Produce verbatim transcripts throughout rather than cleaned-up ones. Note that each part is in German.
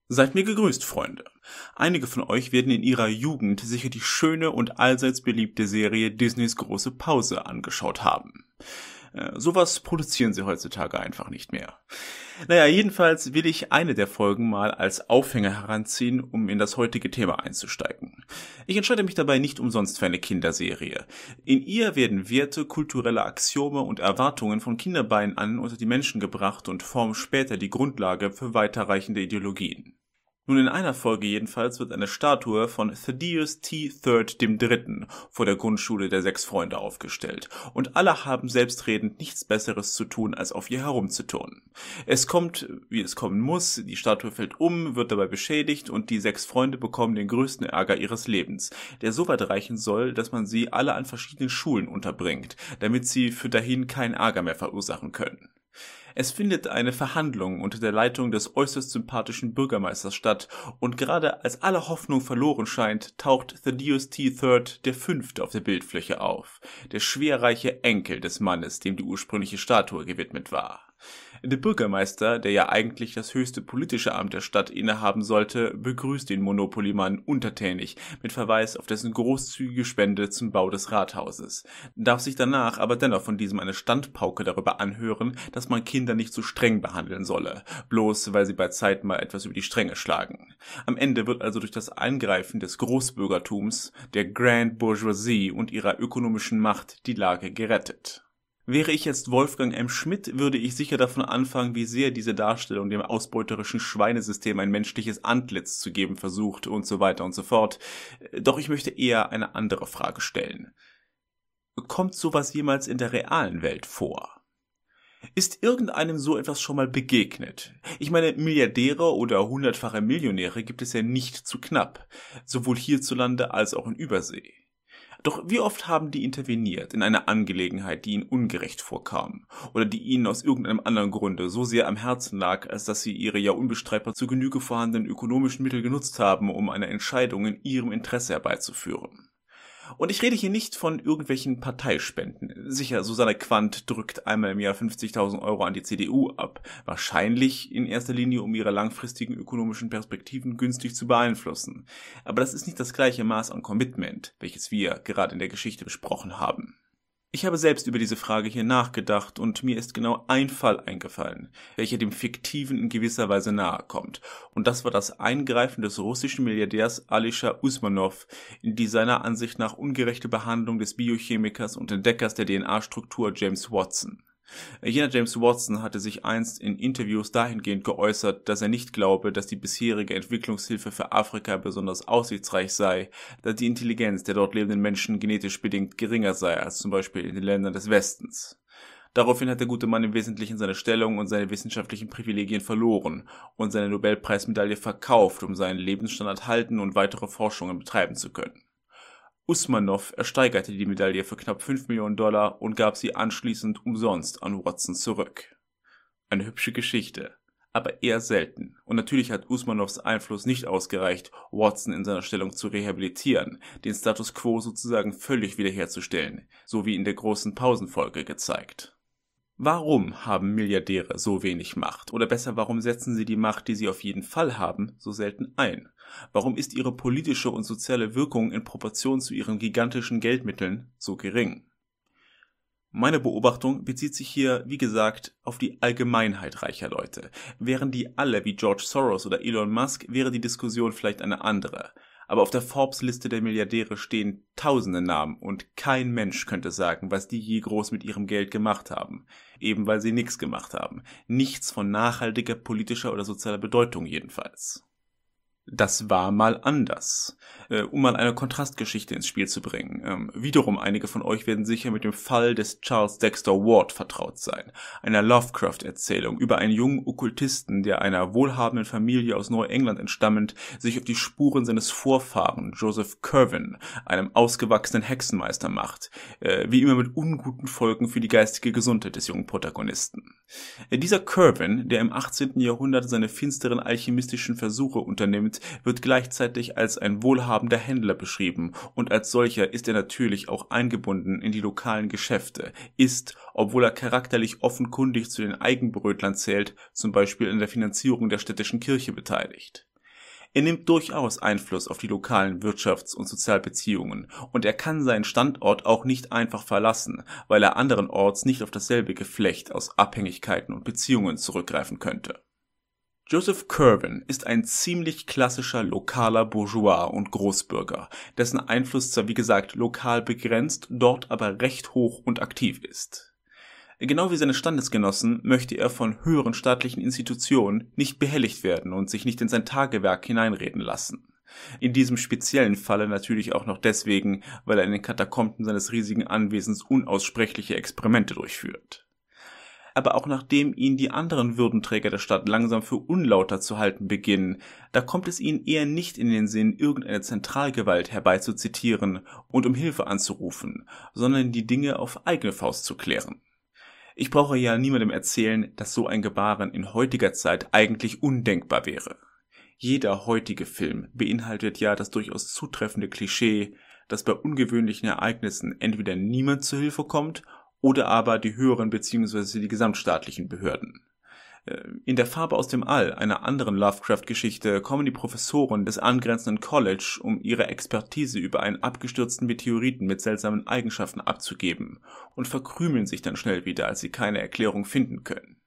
Seid mir gegrüßt, Freunde. Einige von euch werden in ihrer Jugend sicher die schöne und allseits beliebte Serie Disneys große Pause angeschaut haben. Äh, sowas produzieren sie heutzutage einfach nicht mehr. Naja, jedenfalls will ich eine der Folgen mal als Aufhänger heranziehen, um in das heutige Thema einzusteigen. Ich entscheide mich dabei nicht umsonst für eine Kinderserie. In ihr werden Werte, kulturelle Axiome und Erwartungen von Kinderbeinen an unter die Menschen gebracht und formen später die Grundlage für weiterreichende Ideologien. Nun, in einer Folge jedenfalls wird eine Statue von Thaddeus T. Third dem Dritten vor der Grundschule der Sechs Freunde aufgestellt und alle haben selbstredend nichts Besseres zu tun, als auf ihr herumzuturnen. Es kommt, wie es kommen muss, die Statue fällt um, wird dabei beschädigt und die Sechs Freunde bekommen den größten Ärger ihres Lebens, der so weit reichen soll, dass man sie alle an verschiedenen Schulen unterbringt, damit sie für dahin keinen Ärger mehr verursachen können. Es findet eine Verhandlung unter der Leitung des äußerst sympathischen Bürgermeisters statt und gerade als alle Hoffnung verloren scheint, taucht Thaddeus T. Third der Fünfte auf der Bildfläche auf, der schwerreiche Enkel des Mannes, dem die ursprüngliche Statue gewidmet war. Der Bürgermeister, der ja eigentlich das höchste politische Amt der Stadt innehaben sollte, begrüßt den Monopoly-Mann untertänig mit Verweis auf dessen großzügige Spende zum Bau des Rathauses, darf sich danach aber dennoch von diesem eine Standpauke darüber anhören, dass man Kinder nicht so streng behandeln solle, bloß weil sie bei Zeit mal etwas über die Stränge schlagen. Am Ende wird also durch das Eingreifen des Großbürgertums, der Grand Bourgeoisie und ihrer ökonomischen Macht die Lage gerettet. Wäre ich jetzt Wolfgang M. Schmidt, würde ich sicher davon anfangen, wie sehr diese Darstellung dem ausbeuterischen Schweinesystem ein menschliches Antlitz zu geben versucht und so weiter und so fort. Doch ich möchte eher eine andere Frage stellen. Kommt sowas jemals in der realen Welt vor? Ist irgendeinem so etwas schon mal begegnet? Ich meine, Milliardäre oder hundertfache Millionäre gibt es ja nicht zu knapp, sowohl hierzulande als auch in Übersee. Doch wie oft haben die interveniert in eine Angelegenheit, die ihnen ungerecht vorkam oder die ihnen aus irgendeinem anderen Grunde so sehr am Herzen lag, als dass sie ihre ja unbestreitbar zu Genüge vorhandenen ökonomischen Mittel genutzt haben, um eine Entscheidung in ihrem Interesse herbeizuführen? Und ich rede hier nicht von irgendwelchen Parteispenden. Sicher, Susanne Quandt drückt einmal im Jahr fünfzigtausend Euro an die C D U ab. Wahrscheinlich in erster Linie, um ihre langfristigen ökonomischen Perspektiven günstig zu beeinflussen. Aber das ist nicht das gleiche Maß an Commitment, welches wir gerade in der Geschichte besprochen haben. Ich habe selbst über diese Frage hier nachgedacht und mir ist genau ein Fall eingefallen, welcher dem Fiktiven in gewisser Weise nahe kommt. Und das war das Eingreifen des russischen Milliardärs Alisher Usmanov in die seiner Ansicht nach ungerechte Behandlung des Biochemikers und Entdeckers der D N A-Struktur James Watson. Jener James Watson hatte sich einst in Interviews dahingehend geäußert, dass er nicht glaube, dass die bisherige Entwicklungshilfe für Afrika besonders aussichtsreich sei, da die Intelligenz der dort lebenden Menschen genetisch bedingt geringer sei als zum Beispiel in den Ländern des Westens. Daraufhin hat der gute Mann im Wesentlichen seine Stellung und seine wissenschaftlichen Privilegien verloren und seine Nobelpreismedaille verkauft, um seinen Lebensstandard halten und weitere Forschungen betreiben zu können. Usmanov ersteigerte die Medaille für knapp fünf Millionen Dollar und gab sie anschließend umsonst an Watson zurück. Eine hübsche Geschichte, aber eher selten. Und natürlich hat Usmanovs Einfluss nicht ausgereicht, Watson in seiner Stellung zu rehabilitieren, den Status quo sozusagen völlig wiederherzustellen, so wie in der großen Pausenfolge gezeigt. Warum haben Milliardäre so wenig Macht? Oder besser, warum setzen sie die Macht, die sie auf jeden Fall haben, so selten ein? Warum ist ihre politische und soziale Wirkung in Proportion zu ihren gigantischen Geldmitteln so gering? Meine Beobachtung bezieht sich hier, wie gesagt, auf die Allgemeinheit reicher Leute. Wären die alle wie George Soros oder Elon Musk, wäre die Diskussion vielleicht eine andere. Aber auf der Forbes-Liste der Milliardäre stehen tausende Namen und kein Mensch könnte sagen, was die je groß mit ihrem Geld gemacht haben. Eben weil sie nichts gemacht haben. Nichts von nachhaltiger politischer oder sozialer Bedeutung jedenfalls. Das war mal anders. Äh, um mal eine Kontrastgeschichte ins Spiel zu bringen. Ähm, wiederum einige von euch werden sicher mit dem Fall des Charles Dexter Ward vertraut sein. Einer Lovecraft-Erzählung über einen jungen Okkultisten, der einer wohlhabenden Familie aus Neuengland entstammend sich auf die Spuren seines Vorfahren Joseph Curwen, einem ausgewachsenen Hexenmeister, macht. Äh, wie immer mit unguten Folgen für die geistige Gesundheit des jungen Protagonisten. Äh, dieser Curwen, der im achtzehnten Jahrhundert seine finsteren alchemistischen Versuche unternimmt, wird gleichzeitig als ein wohlhabender Händler beschrieben und als solcher ist er natürlich auch eingebunden in die lokalen Geschäfte, ist, obwohl er charakterlich offenkundig zu den Eigenbrötlern zählt, zum Beispiel in der Finanzierung der städtischen Kirche beteiligt. Er nimmt durchaus Einfluss auf die lokalen Wirtschafts- und Sozialbeziehungen und er kann seinen Standort auch nicht einfach verlassen, weil er anderenorts nicht auf dasselbe Geflecht aus Abhängigkeiten und Beziehungen zurückgreifen könnte. Joseph Curwen ist ein ziemlich klassischer lokaler Bourgeois und Großbürger, dessen Einfluss zwar wie gesagt lokal begrenzt, dort aber recht hoch und aktiv ist. Genau wie seine Standesgenossen möchte er von höheren staatlichen Institutionen nicht behelligt werden und sich nicht in sein Tagewerk hineinreden lassen. In diesem speziellen Falle natürlich auch noch deswegen, weil er in den Katakomben seines riesigen Anwesens unaussprechliche Experimente durchführt. Aber auch nachdem ihn die anderen Würdenträger der Stadt langsam für unlauter zu halten beginnen, da kommt es ihnen eher nicht in den Sinn, irgendeine Zentralgewalt herbeizuzitieren und um Hilfe anzurufen, sondern die Dinge auf eigene Faust zu klären. Ich brauche ja niemandem erzählen, dass so ein Gebaren in heutiger Zeit eigentlich undenkbar wäre. Jeder heutige Film beinhaltet ja das durchaus zutreffende Klischee, dass bei ungewöhnlichen Ereignissen entweder niemand zu Hilfe kommt oder aber die höheren bzw. die gesamtstaatlichen Behörden. In der Farbe aus dem All, einer anderen Lovecraft-Geschichte, kommen die Professoren des angrenzenden College, um ihre Expertise über einen abgestürzten Meteoriten mit seltsamen Eigenschaften abzugeben und verkrümeln sich dann schnell wieder, als sie keine Erklärung finden können.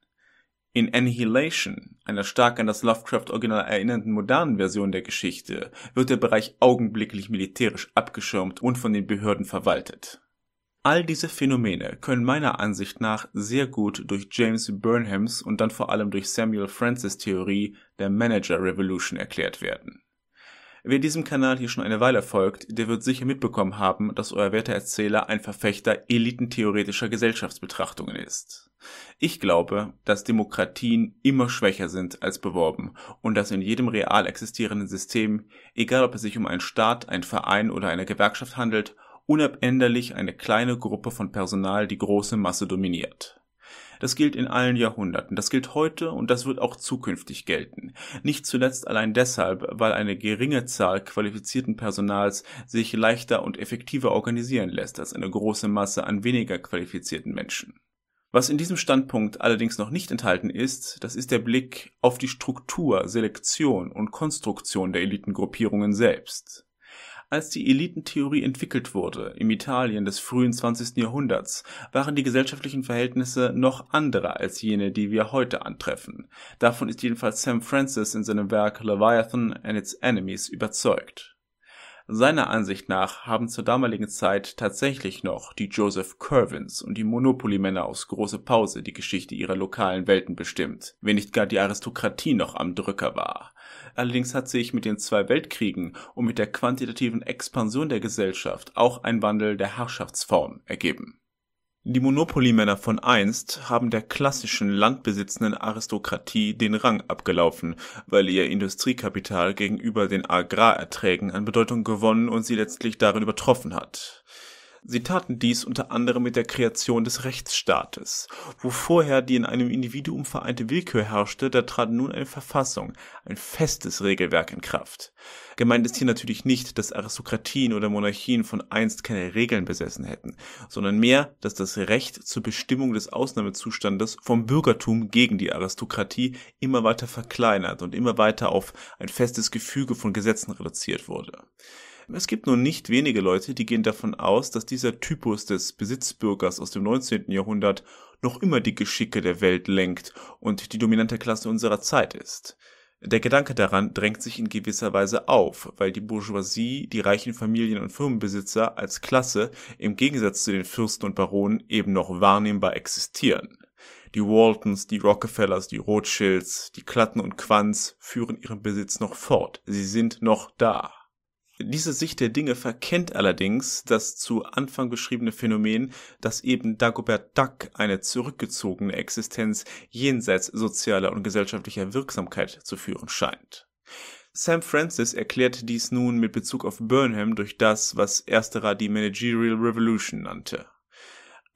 In Annihilation, einer stark an das Lovecraft-Original erinnernden modernen Version der Geschichte, wird der Bereich augenblicklich militärisch abgeschirmt und von den Behörden verwaltet. All diese Phänomene können meiner Ansicht nach sehr gut durch James Burnhams und dann vor allem durch Samuel Francis' Theorie der Manager Revolution erklärt werden. Wer diesem Kanal hier schon eine Weile folgt, der wird sicher mitbekommen haben, dass euer werter Erzähler ein Verfechter elitentheoretischer Gesellschaftsbetrachtungen ist. Ich glaube, dass Demokratien immer schwächer sind als beworben und dass in jedem real existierenden System, egal ob es sich um einen Staat, einen Verein oder eine Gewerkschaft handelt, unabänderlich eine kleine Gruppe von Personal die große Masse dominiert. Das gilt in allen Jahrhunderten, das gilt heute und das wird auch zukünftig gelten. Nicht zuletzt allein deshalb, weil eine geringe Zahl qualifizierten Personals sich leichter und effektiver organisieren lässt als eine große Masse an weniger qualifizierten Menschen. Was in diesem Standpunkt allerdings noch nicht enthalten ist, das ist der Blick auf die Struktur, Selektion und Konstruktion der Elitengruppierungen selbst. Als die Elitentheorie entwickelt wurde, im Italien des frühen zwanzigsten Jahrhunderts, waren die gesellschaftlichen Verhältnisse noch andere als jene, die wir heute antreffen. Davon ist jedenfalls Sam Francis in seinem Werk Leviathan and its Enemies überzeugt. Seiner Ansicht nach haben zur damaligen Zeit tatsächlich noch die Joseph Curwens und die Monopoly-Männer aus Große Pause die Geschichte ihrer lokalen Welten bestimmt, wenn nicht gar die Aristokratie noch am Drücker war. Allerdings hat sich mit den zwei Weltkriegen und mit der quantitativen Expansion der Gesellschaft auch ein Wandel der Herrschaftsform ergeben. Die Monopoly-Männer von einst haben der klassischen landbesitzenden Aristokratie den Rang abgelaufen, weil ihr Industriekapital gegenüber den Agrarerträgen an Bedeutung gewonnen und sie letztlich darin übertroffen hat. Sie taten dies unter anderem mit der Kreation des Rechtsstaates. Wo vorher die in einem Individuum vereinte Willkür herrschte, da trat nun eine Verfassung, ein festes Regelwerk in Kraft. Gemeint ist hier natürlich nicht, dass Aristokratien oder Monarchien von einst keine Regeln besessen hätten, sondern mehr, dass das Recht zur Bestimmung des Ausnahmezustandes vom Bürgertum gegen die Aristokratie immer weiter verkleinert und immer weiter auf ein festes Gefüge von Gesetzen reduziert wurde. Es gibt nun nicht wenige Leute, die gehen davon aus, dass dieser Typus des Besitzbürgers aus dem neunzehnten Jahrhundert noch immer die Geschicke der Welt lenkt und die dominante Klasse unserer Zeit ist. Der Gedanke daran drängt sich in gewisser Weise auf, weil die Bourgeoisie, die reichen Familien- und Firmenbesitzer als Klasse im Gegensatz zu den Fürsten und Baronen eben noch wahrnehmbar existieren. Die Waltons, die Rockefellers, die Rothschilds, die Klatten und Quants führen ihren Besitz noch fort. Sie sind noch da. Diese Sicht der Dinge verkennt allerdings das zu Anfang beschriebene Phänomen, dass eben Dagobert Duck eine zurückgezogene Existenz jenseits sozialer und gesellschaftlicher Wirksamkeit zu führen scheint. Sam Francis erklärt dies nun mit Bezug auf Burnham durch das, was ersterer die Managerial Revolution nannte.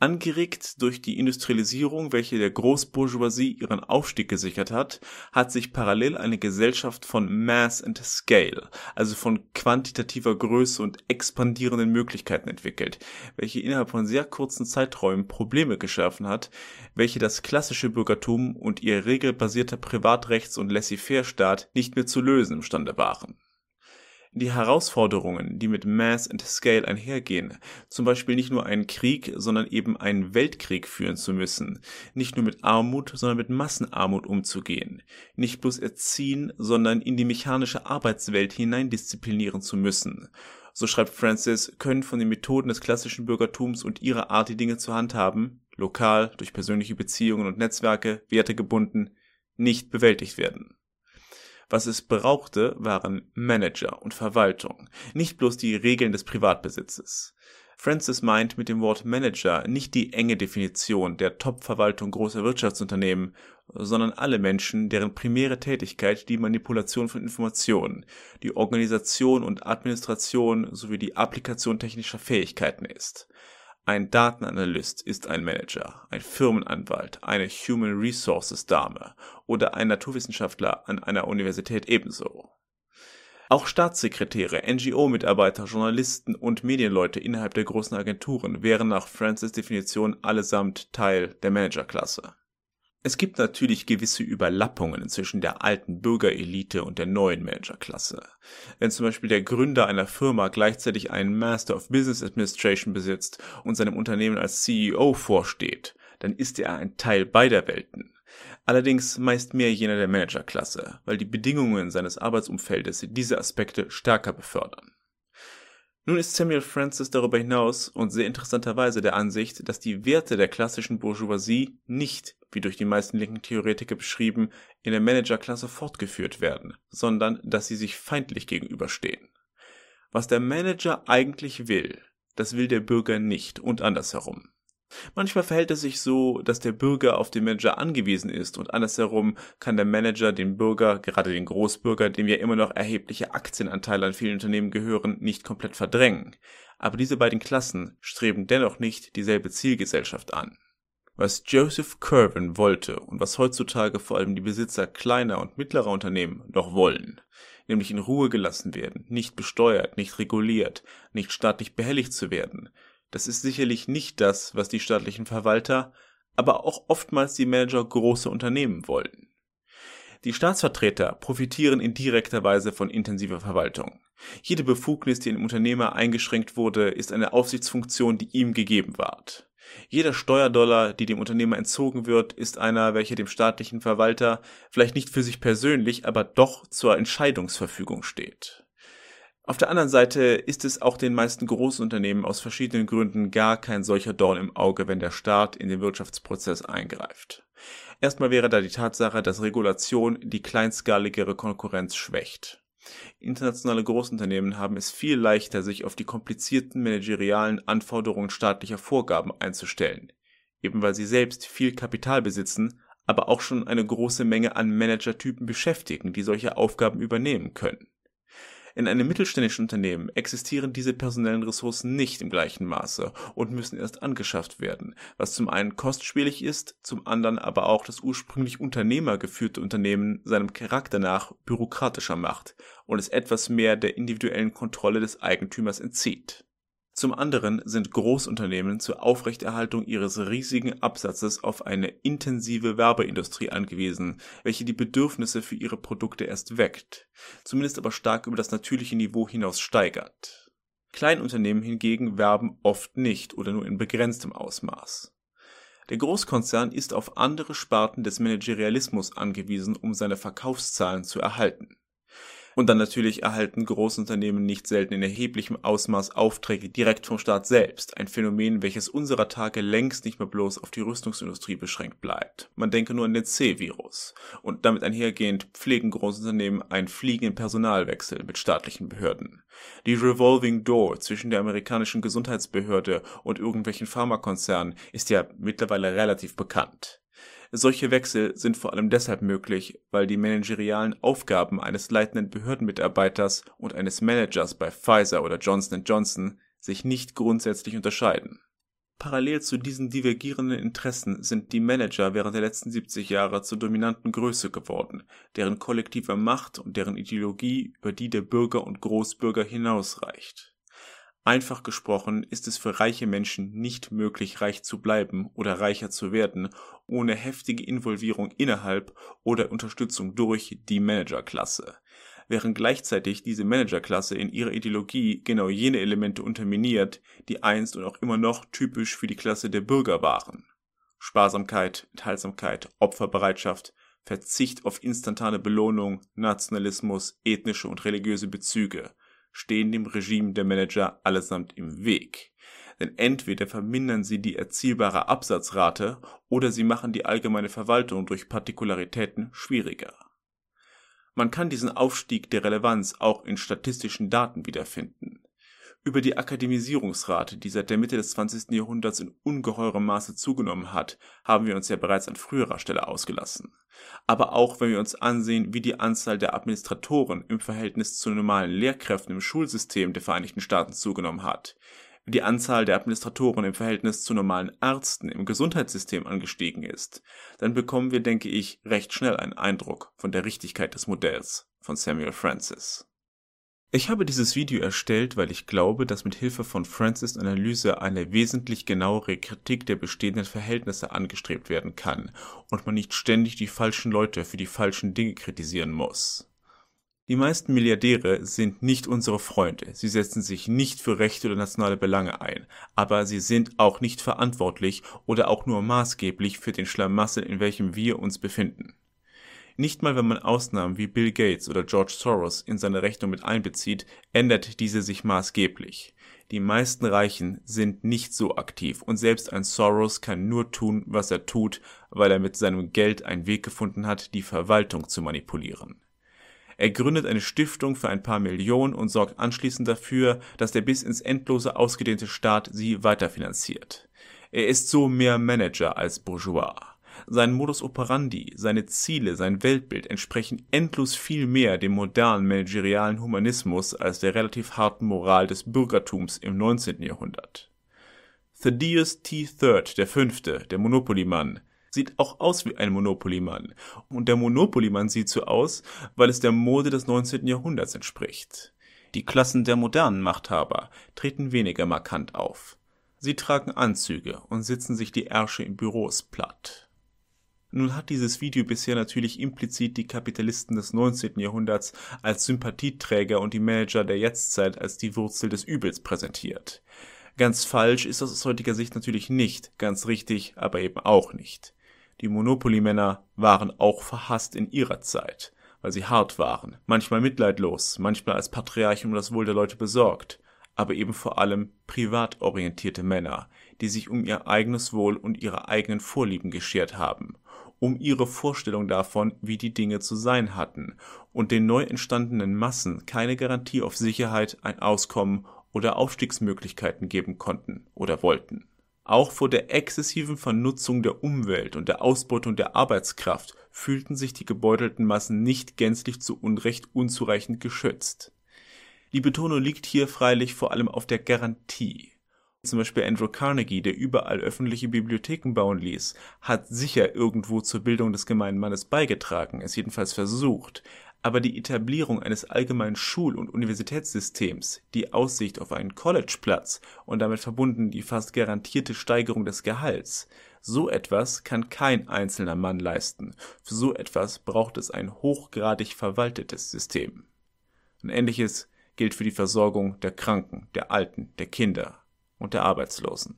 Angeregt durch die Industrialisierung, welche der Großbourgeoisie ihren Aufstieg gesichert hat, hat sich parallel eine Gesellschaft von Mass and Scale, also von quantitativer Größe und expandierenden Möglichkeiten entwickelt, welche innerhalb von sehr kurzen Zeiträumen Probleme geschaffen hat, welche das klassische Bürgertum und ihr regelbasierter Privatrechts- und Laissez-faire-Staat nicht mehr zu lösen imstande waren. Die Herausforderungen, die mit Mass and Scale einhergehen, zum Beispiel nicht nur einen Krieg, sondern eben einen Weltkrieg führen zu müssen, nicht nur mit Armut, sondern mit Massenarmut umzugehen, nicht bloß erziehen, sondern in die mechanische Arbeitswelt hineindisziplinieren zu müssen. So schreibt Francis, können von den Methoden des klassischen Bürgertums und ihrer Art, die Dinge zu handhaben, lokal, durch persönliche Beziehungen und Netzwerke, wertegebunden, nicht bewältigt werden. Was es brauchte, waren Manager und Verwaltung, nicht bloß die Regeln des Privatbesitzes. Francis meint mit dem Wort Manager nicht die enge Definition der Top-Verwaltung großer Wirtschaftsunternehmen, sondern alle Menschen, deren primäre Tätigkeit die Manipulation von Informationen, die Organisation und Administration sowie die Applikation technischer Fähigkeiten ist. Ein Datenanalyst ist ein Manager, ein Firmenanwalt, eine Human Resources Dame oder ein Naturwissenschaftler an einer Universität ebenso. Auch Staatssekretäre, N G O-Mitarbeiter, Journalisten und Medienleute innerhalb der großen Agenturen wären nach Francis' Definition allesamt Teil der Managerklasse. Es gibt natürlich gewisse Überlappungen zwischen der alten Bürgerelite und der neuen Managerklasse. Wenn zum Beispiel der Gründer einer Firma gleichzeitig einen Master of Business Administration besitzt und seinem Unternehmen als C E O vorsteht, dann ist er ein Teil beider Welten. Allerdings meist mehr jener der Managerklasse, weil die Bedingungen seines Arbeitsumfeldes diese Aspekte stärker befördern. Nun ist Samuel Francis darüber hinaus und sehr interessanterweise der Ansicht, dass die Werte der klassischen Bourgeoisie nicht, wie durch die meisten linken Theoretiker beschrieben, in der Managerklasse fortgeführt werden, sondern dass sie sich feindlich gegenüberstehen. Was der Manager eigentlich will, das will der Bürger nicht und andersherum. Manchmal verhält es sich so, dass der Bürger auf den Manager angewiesen ist und andersherum kann der Manager den Bürger, gerade den Großbürger, dem ja immer noch erhebliche Aktienanteile an vielen Unternehmen gehören, nicht komplett verdrängen. Aber diese beiden Klassen streben dennoch nicht dieselbe Zielgesellschaft an. Was Joseph Curwen wollte und was heutzutage vor allem die Besitzer kleiner und mittlerer Unternehmen noch wollen, nämlich in Ruhe gelassen werden, nicht besteuert, nicht reguliert, nicht staatlich behelligt zu werden, das ist sicherlich nicht das, was die staatlichen Verwalter, aber auch oftmals die Manager großer Unternehmen wollen. Die Staatsvertreter profitieren in direkter Weise von intensiver Verwaltung. Jede Befugnis, die einem Unternehmer eingeschränkt wurde, ist eine Aufsichtsfunktion, die ihm gegeben ward. Jeder Steuerdollar, die dem Unternehmer entzogen wird, ist einer, welcher dem staatlichen Verwalter vielleicht nicht für sich persönlich, aber doch zur Entscheidungsverfügung steht. Auf der anderen Seite ist es auch den meisten Großunternehmen aus verschiedenen Gründen gar kein solcher Dorn im Auge, wenn der Staat in den Wirtschaftsprozess eingreift. Erstmal wäre da die Tatsache, dass Regulation die kleinskaligere Konkurrenz schwächt. Internationale Großunternehmen haben es viel leichter, sich auf die komplizierten managerialen Anforderungen staatlicher Vorgaben einzustellen, eben weil sie selbst viel Kapital besitzen, aber auch schon eine große Menge an Managertypen beschäftigen, die solche Aufgaben übernehmen können. In einem mittelständischen Unternehmen existieren diese personellen Ressourcen nicht im gleichen Maße und müssen erst angeschafft werden, was zum einen kostspielig ist, zum anderen aber auch das ursprünglich unternehmergeführte Unternehmen seinem Charakter nach bürokratischer macht und es etwas mehr der individuellen Kontrolle des Eigentümers entzieht. Zum anderen sind Großunternehmen zur Aufrechterhaltung ihres riesigen Absatzes auf eine intensive Werbeindustrie angewiesen, welche die Bedürfnisse für ihre Produkte erst weckt, zumindest aber stark über das natürliche Niveau hinaus steigert. Kleinunternehmen hingegen werben oft nicht oder nur in begrenztem Ausmaß. Der Großkonzern ist auf andere Sparten des Managerialismus angewiesen, um seine Verkaufszahlen zu erhalten. Und dann natürlich erhalten Großunternehmen nicht selten in erheblichem Ausmaß Aufträge direkt vom Staat selbst, ein Phänomen, welches unserer Tage längst nicht mehr bloß auf die Rüstungsindustrie beschränkt bleibt. Man denke nur an den C-Virus. Und damit einhergehend pflegen Großunternehmen einen fliegenden Personalwechsel mit staatlichen Behörden. Die Revolving Door zwischen der amerikanischen Gesundheitsbehörde und irgendwelchen Pharmakonzernen ist ja mittlerweile relativ bekannt. Solche Wechsel sind vor allem deshalb möglich, weil die managerialen Aufgaben eines leitenden Behördenmitarbeiters und eines Managers bei Pfizer oder Johnson and Johnson sich nicht grundsätzlich unterscheiden. Parallel zu diesen divergierenden Interessen sind die Manager während der letzten siebzig Jahre zur dominanten Größe geworden, deren kollektive Macht und deren Ideologie über die der Bürger und Großbürger hinausreicht. Einfach gesprochen ist es für reiche Menschen nicht möglich, reich zu bleiben oder reicher zu werden, ohne heftige Involvierung innerhalb oder Unterstützung durch die Managerklasse, während gleichzeitig diese Managerklasse in ihrer Ideologie genau jene Elemente unterminiert, die einst und auch immer noch typisch für die Klasse der Bürger waren. Sparsamkeit, Enthaltsamkeit, Opferbereitschaft, Verzicht auf instantane Belohnung, Nationalismus, ethnische und religiöse Bezüge stehen dem Regime der Manager allesamt im Weg. Denn entweder vermindern sie die erzielbare Absatzrate oder sie machen die allgemeine Verwaltung durch Partikularitäten schwieriger. Man kann diesen Aufstieg der Relevanz auch in statistischen Daten wiederfinden. Über die Akademisierungsrate, die seit der Mitte des zwanzigsten Jahrhunderts in ungeheurem Maße zugenommen hat, haben wir uns ja bereits an früherer Stelle ausgelassen. Aber auch wenn wir uns ansehen, wie die Anzahl der Administratoren im Verhältnis zu normalen Lehrkräften im Schulsystem der Vereinigten Staaten zugenommen hat, wie die Anzahl der Administratoren im Verhältnis zu normalen Ärzten im Gesundheitssystem angestiegen ist, dann bekommen wir, denke ich, recht schnell einen Eindruck von der Richtigkeit des Modells von Samuel Francis. Ich habe dieses Video erstellt, weil ich glaube, dass mit Hilfe von Francis' Analyse eine wesentlich genauere Kritik der bestehenden Verhältnisse angestrebt werden kann und man nicht ständig die falschen Leute für die falschen Dinge kritisieren muss. Die meisten Milliardäre sind nicht unsere Freunde, sie setzen sich nicht für Rechte oder nationale Belange ein, aber sie sind auch nicht verantwortlich oder auch nur maßgeblich für den Schlamassel, in welchem wir uns befinden. Nicht mal wenn man Ausnahmen wie Bill Gates oder George Soros in seine Rechnung mit einbezieht, ändert diese sich maßgeblich. Die meisten Reichen sind nicht so aktiv und selbst ein Soros kann nur tun, was er tut, weil er mit seinem Geld einen Weg gefunden hat, die Verwaltung zu manipulieren. Er gründet eine Stiftung für ein paar Millionen und sorgt anschließend dafür, dass der bis ins Endlose ausgedehnte Staat sie weiterfinanziert. Er ist so mehr Manager als Bourgeois. Sein Modus operandi, seine Ziele, sein Weltbild entsprechen endlos viel mehr dem modernen managerialen Humanismus als der relativ harten Moral des Bürgertums im neunzehnten Jahrhundert. Thaddeus T. Third, der Fünfte, der Monopoly-Mann, sieht auch aus wie ein Monopoly-Mann. Und der Monopoly-Mann sieht so aus, weil es der Mode des neunzehnten Jahrhunderts entspricht. Die Klassen der modernen Machthaber treten weniger markant auf. Sie tragen Anzüge und sitzen sich die Ärsche in Büros platt. Nun hat dieses Video bisher natürlich implizit die Kapitalisten des neunzehnten Jahrhunderts als Sympathieträger und die Manager der Jetztzeit als die Wurzel des Übels präsentiert. Ganz falsch ist das aus heutiger Sicht natürlich nicht, ganz richtig aber eben auch nicht. Die Monopoly-Männer waren auch verhasst in ihrer Zeit, weil sie hart waren, manchmal mitleidlos, manchmal als Patriarchen um das Wohl der Leute besorgt, aber eben vor allem privat orientierte Männer, die sich um ihr eigenes Wohl und ihre eigenen Vorlieben geschert haben, um ihre Vorstellung davon, wie die Dinge zu sein hatten, und den neu entstandenen Massen keine Garantie auf Sicherheit, ein Auskommen oder Aufstiegsmöglichkeiten geben konnten oder wollten. Auch vor der exzessiven Vernutzung der Umwelt und der Ausbeutung der Arbeitskraft fühlten sich die gebeutelten Massen nicht gänzlich zu Unrecht unzureichend geschützt. Die Betonung liegt hier freilich vor allem auf der Garantie. Zum Beispiel Andrew Carnegie, der überall öffentliche Bibliotheken bauen ließ, hat sicher irgendwo zur Bildung des gemeinen Mannes beigetragen, es jedenfalls versucht, aber die Etablierung eines allgemeinen Schul- und Universitätssystems, die Aussicht auf einen Collegeplatz und damit verbunden die fast garantierte Steigerung des Gehalts, so etwas kann kein einzelner Mann leisten. Für so etwas braucht es ein hochgradig verwaltetes System. Und Ähnliches gilt für die Versorgung der Kranken, der Alten, der Kinder und der Arbeitslosen.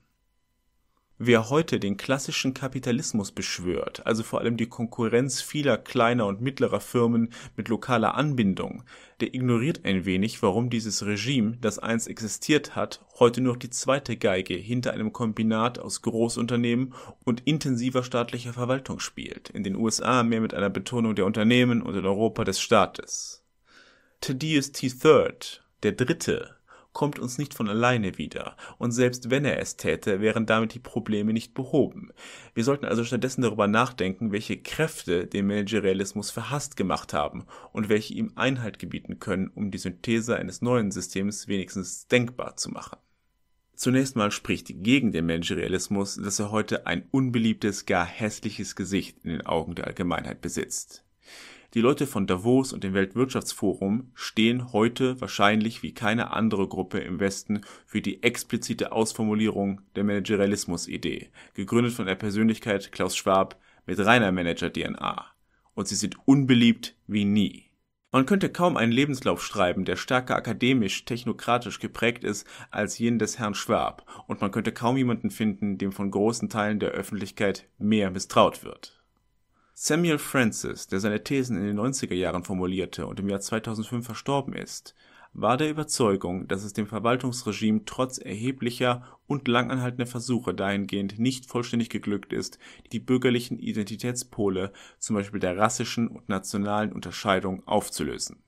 Wer heute den klassischen Kapitalismus beschwört, also vor allem die Konkurrenz vieler kleiner und mittlerer Firmen mit lokaler Anbindung, der ignoriert ein wenig, warum dieses Regime, das einst existiert hat, heute nur die zweite Geige hinter einem Kombinat aus Großunternehmen und intensiver staatlicher Verwaltung spielt, in den U S A mehr mit einer Betonung der Unternehmen und in Europa des Staates. Thaddeus T. Third, der Dritte, kommt uns nicht von alleine wieder, und selbst wenn er es täte, wären damit die Probleme nicht behoben. Wir sollten also stattdessen darüber nachdenken, welche Kräfte den Managerialismus verhasst gemacht haben und welche ihm Einhalt gebieten können, um die Synthese eines neuen Systems wenigstens denkbar zu machen. Zunächst mal spricht gegen den Managerialismus, dass er heute ein unbeliebtes, gar hässliches Gesicht in den Augen der Allgemeinheit besitzt. Die Leute von Davos und dem Weltwirtschaftsforum stehen heute wahrscheinlich wie keine andere Gruppe im Westen für die explizite Ausformulierung der Managerialismus-Idee, gegründet von der Persönlichkeit Klaus Schwab mit reiner Manager-D N A. Und sie sind unbeliebt wie nie. Man könnte kaum einen Lebenslauf schreiben, der stärker akademisch-technokratisch geprägt ist als jenen des Herrn Schwab, und man könnte kaum jemanden finden, dem von großen Teilen der Öffentlichkeit mehr misstraut wird. Samuel Francis, der seine Thesen in den neunziger Jahren formulierte und im Jahr zweitausendfünf verstorben ist, war der Überzeugung, dass es dem Verwaltungsregime trotz erheblicher und langanhaltender Versuche dahingehend nicht vollständig geglückt ist, die bürgerlichen Identitätspole, zum Beispiel der rassischen und nationalen Unterscheidung, aufzulösen.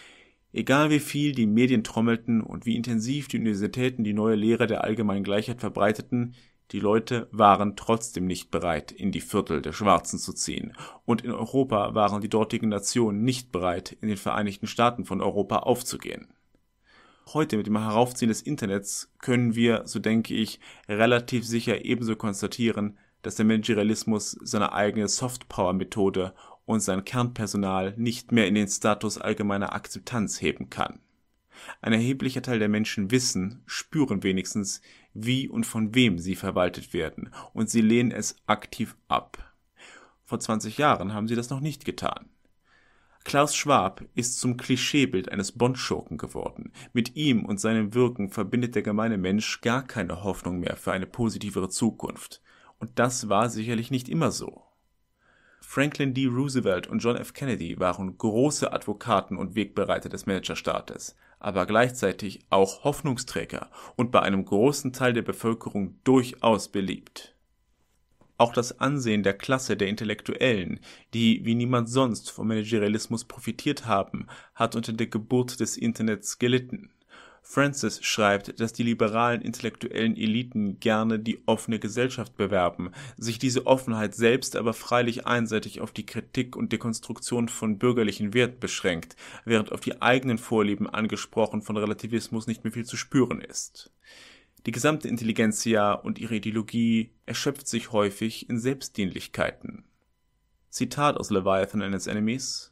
Egal wie viel die Medien trommelten und wie intensiv die Universitäten die neue Lehre der allgemeinen Gleichheit verbreiteten, die Leute waren trotzdem nicht bereit, in die Viertel der Schwarzen zu ziehen, und in Europa waren die dortigen Nationen nicht bereit, in den Vereinigten Staaten von Europa aufzugehen. Heute mit dem Heraufziehen des Internets können wir, so denke ich, relativ sicher ebenso konstatieren, dass der Managerialismus seine eigene Softpower-Methode und sein Kernpersonal nicht mehr in den Status allgemeiner Akzeptanz heben kann. Ein erheblicher Teil der Menschen wissen, spüren wenigstens, wie und von wem sie verwaltet werden, und sie lehnen es aktiv ab. Vor zwanzig Jahren haben sie das noch nicht getan. Klaus Schwab ist zum Klischeebild eines Bond-Schurken geworden. Mit ihm und seinem Wirken verbindet der gemeine Mensch gar keine Hoffnung mehr für eine positivere Zukunft. Und das war sicherlich nicht immer so. Franklin D. Roosevelt und John F. Kennedy waren große Advokaten und Wegbereiter des Managerstaates, aber gleichzeitig auch Hoffnungsträger und bei einem großen Teil der Bevölkerung durchaus beliebt. Auch das Ansehen der Klasse der Intellektuellen, die wie niemand sonst vom Managerialismus profitiert haben, hat unter der Geburt des Internets gelitten. Francis schreibt, dass die liberalen intellektuellen Eliten gerne die offene Gesellschaft bewerben, sich diese Offenheit selbst aber freilich einseitig auf die Kritik und Dekonstruktion von bürgerlichen Werten beschränkt, während auf die eigenen Vorlieben angesprochen von Relativismus nicht mehr viel zu spüren ist. Die gesamte Intelligentsia und ihre Ideologie erschöpft sich häufig in Selbstdienlichkeiten. Zitat aus Leviathan and Its Enemies: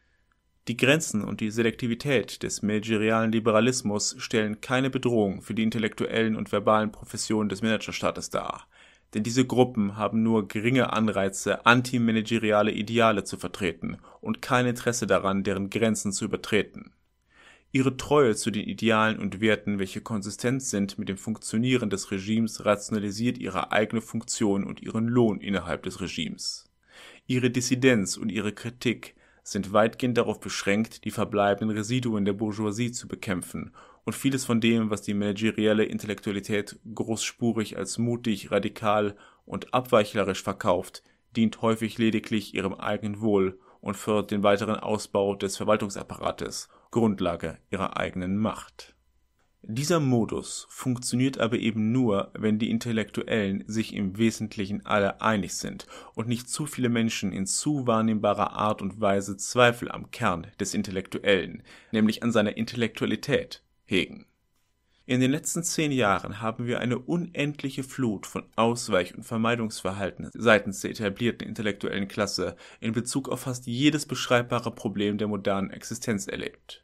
Die Grenzen und die Selektivität des managerialen Liberalismus stellen keine Bedrohung für die intellektuellen und verbalen Professionen des Managerstaates dar, denn diese Gruppen haben nur geringe Anreize, antimanageriale Ideale zu vertreten und kein Interesse daran, deren Grenzen zu übertreten. Ihre Treue zu den Idealen und Werten, welche konsistent sind mit dem Funktionieren des Regimes, rationalisiert ihre eigene Funktion und ihren Lohn innerhalb des Regimes. Ihre Dissidenz und ihre Kritik sind weitgehend darauf beschränkt, die verbleibenden Residuen der Bourgeoisie zu bekämpfen, und vieles von dem, was die managerielle Intellektualität großspurig als mutig, radikal und abweichlerisch verkauft, dient häufig lediglich ihrem eigenen Wohl und fördert den weiteren Ausbau des Verwaltungsapparates, Grundlage ihrer eigenen Macht. Dieser Modus funktioniert aber eben nur, wenn die Intellektuellen sich im Wesentlichen alle einig sind und nicht zu viele Menschen in zu wahrnehmbarer Art und Weise Zweifel am Kern des Intellektuellen, nämlich an seiner Intellektualität, hegen. In den letzten zehn Jahren haben wir eine unendliche Flut von Ausweich- und Vermeidungsverhalten seitens der etablierten intellektuellen Klasse in Bezug auf fast jedes beschreibbare Problem der modernen Existenz erlebt.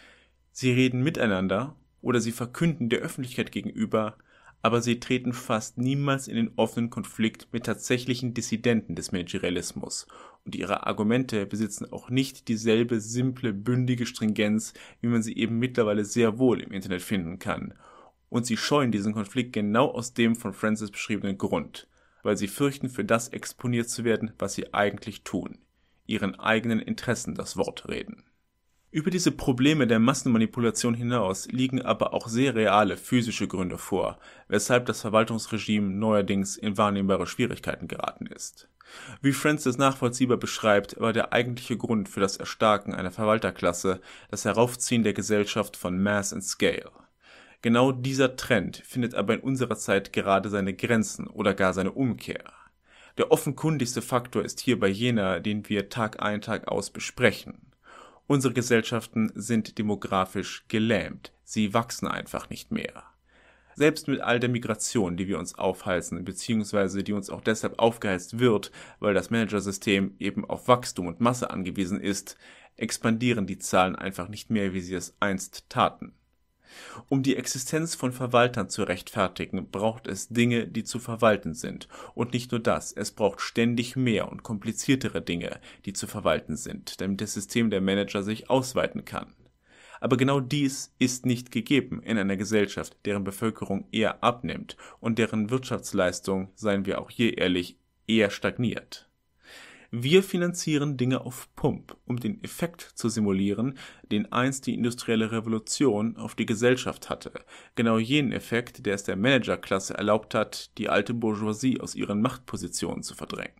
Sie reden miteinander oder sie verkünden der Öffentlichkeit gegenüber, aber sie treten fast niemals in den offenen Konflikt mit tatsächlichen Dissidenten des Managerialismus, und ihre Argumente besitzen auch nicht dieselbe simple, bündige Stringenz, wie man sie eben mittlerweile sehr wohl im Internet finden kann. Und sie scheuen diesen Konflikt genau aus dem von Francis beschriebenen Grund, weil sie fürchten, für das exponiert zu werden, was sie eigentlich tun, ihren eigenen Interessen das Wort reden. Über diese Probleme der Massenmanipulation hinaus liegen aber auch sehr reale physische Gründe vor, weshalb das Verwaltungsregime neuerdings in wahrnehmbare Schwierigkeiten geraten ist. Wie Francis nachvollziehbar beschreibt, war der eigentliche Grund für das Erstarken einer Verwalterklasse das Heraufziehen der Gesellschaft von Mass and Scale. Genau dieser Trend findet aber in unserer Zeit gerade seine Grenzen oder gar seine Umkehr. Der offenkundigste Faktor ist hierbei jener, den wir Tag ein, Tag aus besprechen. Unsere Gesellschaften sind demografisch gelähmt, sie wachsen einfach nicht mehr. Selbst mit all der Migration, die wir uns aufheizen, beziehungsweise die uns auch deshalb aufgeheizt wird, weil das Managersystem eben auf Wachstum und Masse angewiesen ist, expandieren die Zahlen einfach nicht mehr, wie sie es einst taten. Um die Existenz von Verwaltern zu rechtfertigen, braucht es Dinge, die zu verwalten sind. Und nicht nur das, es braucht ständig mehr und kompliziertere Dinge, die zu verwalten sind, damit das System der Manager sich ausweiten kann. Aber genau dies ist nicht gegeben in einer Gesellschaft, deren Bevölkerung eher abnimmt und deren Wirtschaftsleistung, seien wir auch hier ehrlich, eher stagniert. Wir finanzieren Dinge auf Pump, um den Effekt zu simulieren, den einst die industrielle Revolution auf die Gesellschaft hatte. Genau jenen Effekt, der es der Managerklasse erlaubt hat, die alte Bourgeoisie aus ihren Machtpositionen zu verdrängen.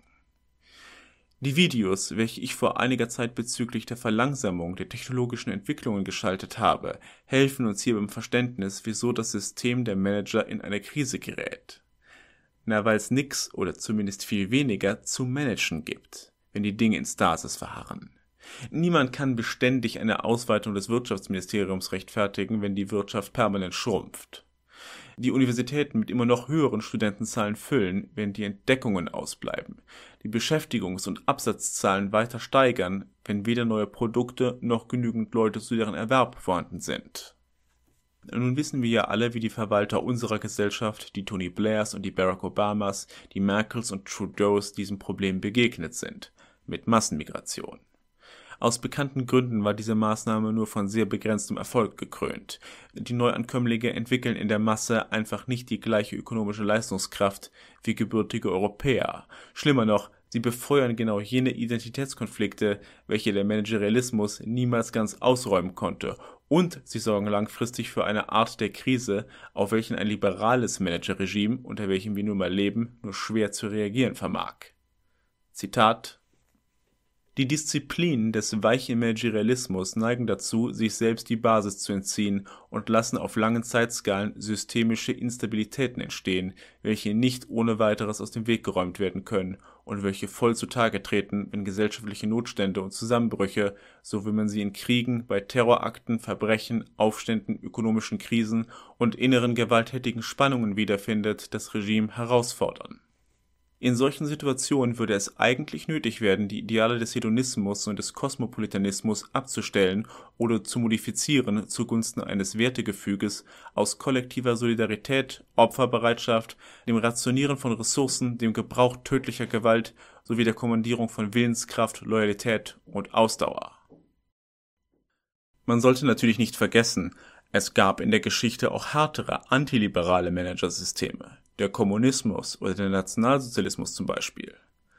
Die Videos, welche ich vor einiger Zeit bezüglich der Verlangsamung der technologischen Entwicklungen geschaltet habe, helfen uns hier beim Verständnis, wieso das System der Manager in eine Krise gerät. Na, weil es nix oder zumindest viel weniger zu managen gibt, wenn die Dinge in Stasis verharren. Niemand kann beständig eine Ausweitung des Wirtschaftsministeriums rechtfertigen, wenn die Wirtschaft permanent schrumpft. Die Universitäten mit immer noch höheren Studentenzahlen füllen, wenn die Entdeckungen ausbleiben. Die Beschäftigungs- und Absatzzahlen weiter steigern, wenn weder neue Produkte noch genügend Leute zu deren Erwerb vorhanden sind. Nun wissen wir ja alle, wie die Verwalter unserer Gesellschaft, die Tony Blairs und die Barack Obamas, die Merkels und Trudeaus diesem Problem begegnet sind, mit Massenmigration. Aus bekannten Gründen war diese Maßnahme nur von sehr begrenztem Erfolg gekrönt. Die Neuankömmlinge entwickeln in der Masse einfach nicht die gleiche ökonomische Leistungskraft wie gebürtige Europäer. Schlimmer noch, sie befeuern genau jene Identitätskonflikte, welche der Managerialismus niemals ganz ausräumen konnte. Und sie sorgen langfristig für eine Art der Krise, auf welchen ein liberales Managerregime, unter welchem wir nun mal leben, nur schwer zu reagieren vermag. Zitat: Die Disziplinen des weichen Managerialismus neigen dazu, sich selbst die Basis zu entziehen und lassen auf langen Zeitskalen systemische Instabilitäten entstehen, welche nicht ohne weiteres aus dem Weg geräumt werden können und welche voll zutage treten, wenn gesellschaftliche Notstände und Zusammenbrüche, so wie man sie in Kriegen, bei Terrorakten, Verbrechen, Aufständen, ökonomischen Krisen und inneren gewalttätigen Spannungen wiederfindet, das Regime herausfordern. In solchen Situationen würde es eigentlich nötig werden, die Ideale des Hedonismus und des Kosmopolitanismus abzustellen oder zu modifizieren zugunsten eines Wertegefüges aus kollektiver Solidarität, Opferbereitschaft, dem Rationieren von Ressourcen, dem Gebrauch tödlicher Gewalt sowie der Kommandierung von Willenskraft, Loyalität und Ausdauer. Man sollte natürlich nicht vergessen, es gab in der Geschichte auch härtere, antiliberale Managersysteme. Der Kommunismus oder der Nationalsozialismus zum Beispiel.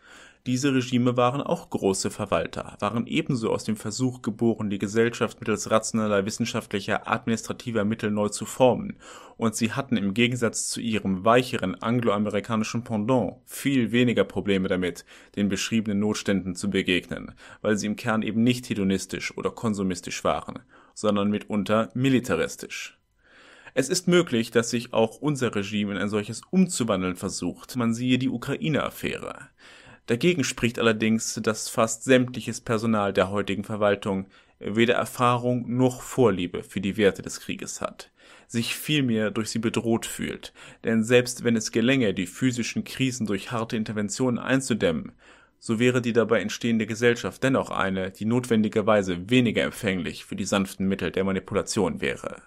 Diese Regime waren auch große Verwalter, waren ebenso aus dem Versuch geboren, die Gesellschaft mittels rationaler, wissenschaftlicher, administrativer Mittel neu zu formen, und sie hatten im Gegensatz zu ihrem weicheren angloamerikanischen Pendant viel weniger Probleme damit, den beschriebenen Notständen zu begegnen, weil sie im Kern eben nicht hedonistisch oder konsumistisch waren, sondern mitunter militaristisch. Es ist möglich, dass sich auch unser Regime in ein solches umzuwandeln versucht. Man siehe die Ukraine-Affäre. Dagegen spricht allerdings, dass fast sämtliches Personal der heutigen Verwaltung weder Erfahrung noch Vorliebe für die Werte des Krieges hat, sich vielmehr durch sie bedroht fühlt. Denn selbst wenn es gelänge, die physischen Krisen durch harte Interventionen einzudämmen, so wäre die dabei entstehende Gesellschaft dennoch eine, die notwendigerweise weniger empfänglich für die sanften Mittel der Manipulation wäre.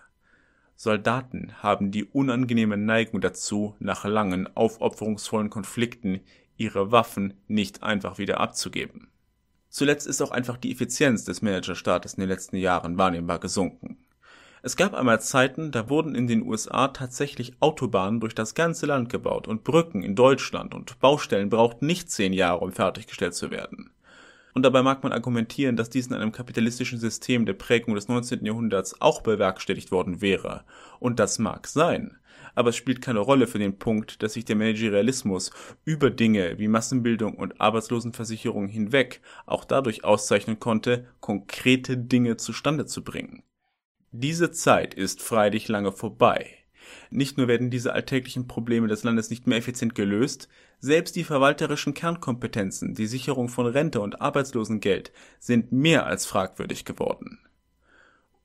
Soldaten haben die unangenehme Neigung dazu, nach langen, aufopferungsvollen Konflikten ihre Waffen nicht einfach wieder abzugeben. Zuletzt ist auch einfach die Effizienz des Managerstaates in den letzten Jahren wahrnehmbar gesunken. Es gab einmal Zeiten, da wurden in den U S A tatsächlich Autobahnen durch das ganze Land gebaut und Brücken in Deutschland, und Baustellen brauchten nicht zehn Jahre, um fertiggestellt zu werden. Und dabei mag man argumentieren, dass dies in einem kapitalistischen System der Prägung des neunzehnten Jahrhunderts auch bewerkstelligt worden wäre. Und das mag sein. Aber es spielt keine Rolle für den Punkt, dass sich der Managerialismus über Dinge wie Massenbildung und Arbeitslosenversicherung hinweg auch dadurch auszeichnen konnte, konkrete Dinge zustande zu bringen. Diese Zeit ist freilich lange vorbei. Nicht nur werden diese alltäglichen Probleme des Landes nicht mehr effizient gelöst, selbst die verwalterischen Kernkompetenzen, die Sicherung von Rente und Arbeitslosengeld, sind mehr als fragwürdig geworden.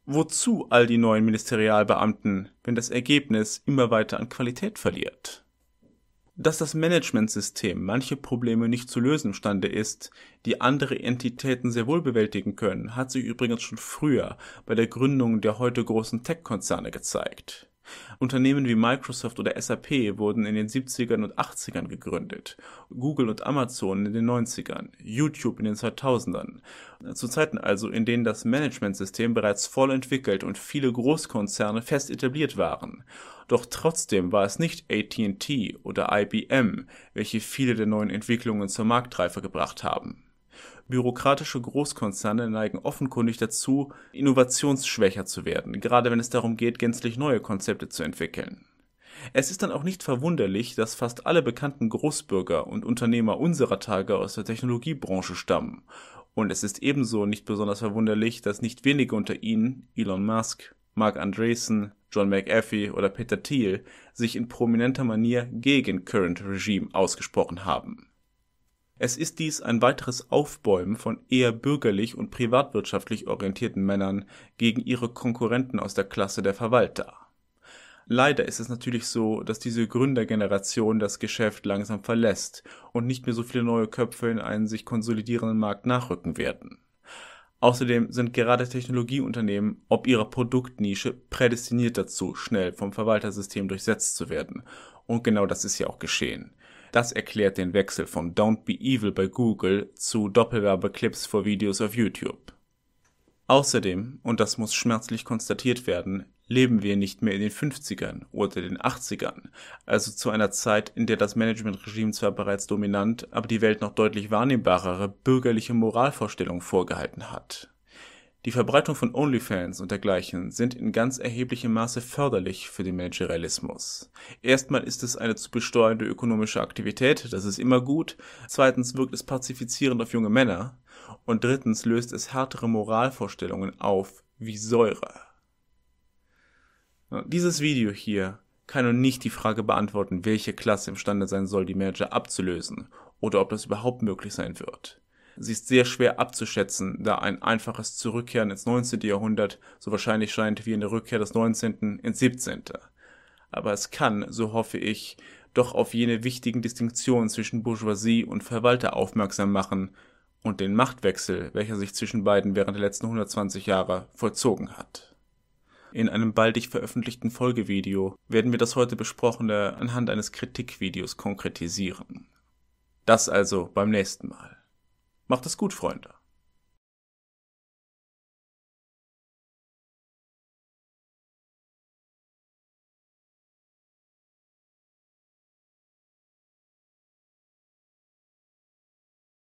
Wozu all die neuen Ministerialbeamten, wenn das Ergebnis immer weiter an Qualität verliert? Dass das Managementsystem manche Probleme nicht zu lösen imstande ist, die andere Entitäten sehr wohl bewältigen können, hat sich übrigens schon früher bei der Gründung der heute großen Tech-Konzerne gezeigt. Unternehmen wie Microsoft oder S A P wurden in den siebzigern und achtzigern gegründet, Google und Amazon in den neunzigern, YouTube in den zweitausendern, zu Zeiten also, in denen das Managementsystem bereits voll entwickelt und viele Großkonzerne fest etabliert waren. Doch trotzdem war es nicht A T und T oder I B M, welche viele der neuen Entwicklungen zur Marktreife gebracht haben. Bürokratische Großkonzerne neigen offenkundig dazu, innovationsschwächer zu werden, gerade wenn es darum geht, gänzlich neue Konzepte zu entwickeln. Es ist dann auch nicht verwunderlich, dass fast alle bekannten Großbürger und Unternehmer unserer Tage aus der Technologiebranche stammen. Und es ist ebenso nicht besonders verwunderlich, dass nicht wenige unter ihnen, Elon Musk, Marc Andreessen, John McAfee oder Peter Thiel, sich in prominenter Manier gegen Current Regime ausgesprochen haben. Es ist dies ein weiteres Aufbäumen von eher bürgerlich und privatwirtschaftlich orientierten Männern gegen ihre Konkurrenten aus der Klasse der Verwalter. Leider ist es natürlich so, dass diese Gründergeneration das Geschäft langsam verlässt und nicht mehr so viele neue Köpfe in einen sich konsolidierenden Markt nachrücken werden. Außerdem sind gerade Technologieunternehmen ob ihrer Produktnische prädestiniert dazu, schnell vom Verwaltersystem durchsetzt zu werden. Und genau das ist ja auch geschehen. Das erklärt den Wechsel von Don't Be Evil bei Google zu Doppelwerbeclips vor Videos auf YouTube. Außerdem, und das muss schmerzlich konstatiert werden, leben wir nicht mehr in den fünfzigern oder den achtzigern, also zu einer Zeit, in der das Managementregime zwar bereits dominant, aber die Welt noch deutlich wahrnehmbarere bürgerliche Moralvorstellungen vorgehalten hat. Die Verbreitung von OnlyFans und dergleichen sind in ganz erheblichem Maße förderlich für den Managerialismus. Erstmal ist es eine zu besteuernde ökonomische Aktivität, das ist immer gut. Zweitens wirkt es pazifizierend auf junge Männer. Und drittens löst es härtere Moralvorstellungen auf wie Säure. Dieses Video hier kann nun nicht die Frage beantworten, welche Klasse imstande sein soll, die Manager abzulösen oder ob das überhaupt möglich sein wird. Sie ist sehr schwer abzuschätzen, da ein einfaches Zurückkehren ins neunzehnte. Jahrhundert so wahrscheinlich scheint wie eine Rückkehr des neunzehnten ins siebzehnte. Aber es kann, so hoffe ich, doch auf jene wichtigen Distinktionen zwischen Bourgeoisie und Verwalter aufmerksam machen und den Machtwechsel, welcher sich zwischen beiden während der letzten hundertzwanzig Jahre vollzogen hat. In einem baldig veröffentlichten Folgevideo werden wir das heute Besprochene anhand eines Kritikvideos konkretisieren. Das also beim nächsten Mal. Macht es gut, Freunde.